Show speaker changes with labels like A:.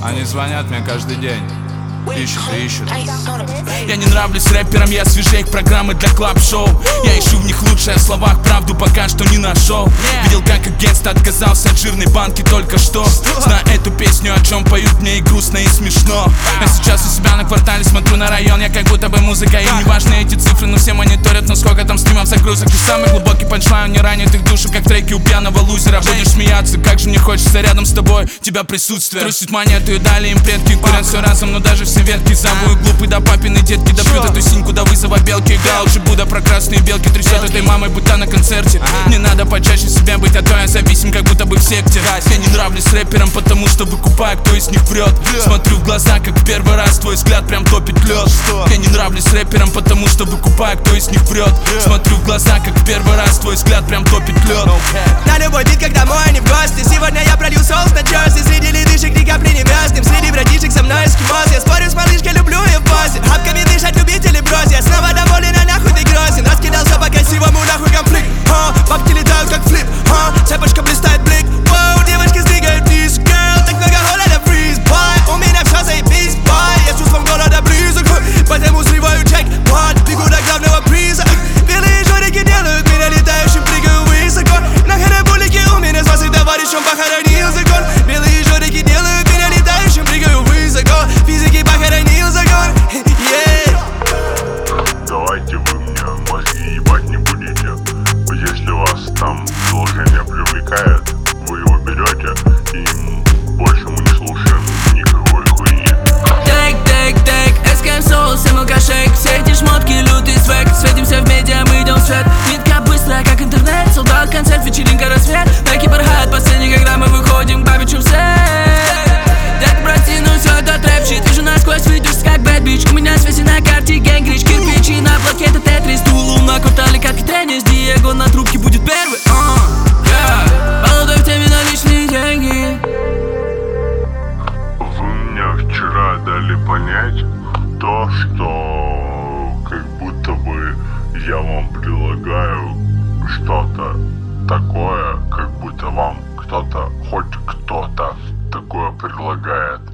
A: Они звонят мне каждый день. Ищут и ищут. Я не нравлюсь рэперам, я свежей их программы для клаб-шоу. Я ищу в них лучшее, о словах правду пока что не нашел. Видел, как агентство отказался от жирной банки только что. Знаю эту песню, о чем поют мне и грустно, и смешно. Я сейчас у себя на квартале смотрю на район, я как будто бы музыка. И не важны эти цифры, но все мониторят, но сколько там стримов, загрузок. И самый глубокий панчлайн не ранит их душу, как треки у пьяного лузера. Будешь смеяться, как же мне хочется рядом с тобой тебя присутствие. Трусить монету и дали им предки, курят все разом, но даже все ветки. Самую глупый да папины детки, допьют эту синьку до вызова белки. Играл лучше Будда про красные белки, трясет этой мамой, будто на концерте. Не надо почаще себя быть, а то я зависим, как будто бы в секте. Я не нравлюсь рэперам, потому что выкупаю, кто из них врет. Смотрю в глаза, как в первый раз, твой взгляд прям топит лед. Я не нравлюсь рэперам, потому что выкупаю, кто из них врет. Смотрю в глаза, как в первый раз, твой взгляд прям топит лед.
B: На любой бит, как домой, не в гости. Сегодня я пролью соус на джерси. Среди ледышек ни капли не мерзнем. Среди братишек со мной эскимос. Я спорю с малышкой, люблю ее в позе. Хапками дышать любители брось. Я снова доволен, а нахуй ты грозен. Раскидался по красивому нахуй конфликт. Бабки летают как флип. Цепочка блистает блик. Воу, девочки сдвигают вниз. Girl, так много холода, фриз. Бой, у меня все заебись. Бой, я с чувством голода близок. Поэтому срываю чек. Бегу до главного приза. Белые жорики делают меня летающим, прыгаю высоко. На харабулике у меня с вашим товарищем похоронил закон. Белые жорики делают меня летающим, прыгаю высоко. Физики похоронил закон.
C: Давайте вы мне мозги ебать не будете. Если вас там предложение привлекает, вы его берете, и больше мы не слушаем никакой хуйни.
D: Take, SKM Soul, Семилка Шейк. Все эти шмотки, лютый свек. Светимся в медиа, мы идем в свет. Нитка быстрая, как интернет. Солдат, концерт, вечеринка, рассвет. Найки порхает последний, когда мы выходим к бабичу в сет. Так, прости, ну все это трэп-щит. Вижу насквозь, видишь, как bad bitch. У меня связи на карте, гэнг-рич. Кирпичи на блоке, это тетрис. Тулу на квартале, как и теннис. Диего на трубке будет первый. Молодой в теме наличные деньги.
C: Вы мне вчера дали понять то, что как будто бы я вам предлагаю что-то такое, как будто вам кто-то, хоть кто-то такое предлагает.